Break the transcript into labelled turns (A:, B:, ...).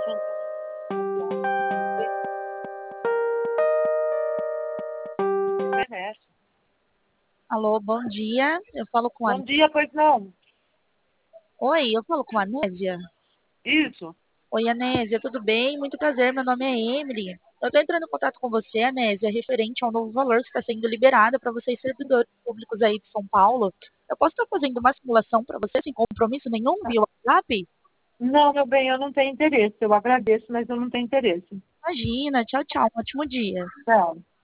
A: Alô, bom dia. Eu falo com a...
B: Bom dia, pois não.
A: Oi, eu falo com a Nésia.
B: Isso.
A: Oi, Anésia, tudo bem? Muito prazer, meu nome é Emily. Eu tô entrando em contato com você, Anésia, referente ao novo valor que está sendo liberado para vocês servidores públicos aí de São Paulo. Eu posso estar fazendo uma simulação para você sem compromisso nenhum via WhatsApp?
B: Não, meu bem, eu não tenho interesse. Eu agradeço, mas eu não tenho interesse.
A: Imagina, tchau, tchau, um ótimo dia.
B: Tchau.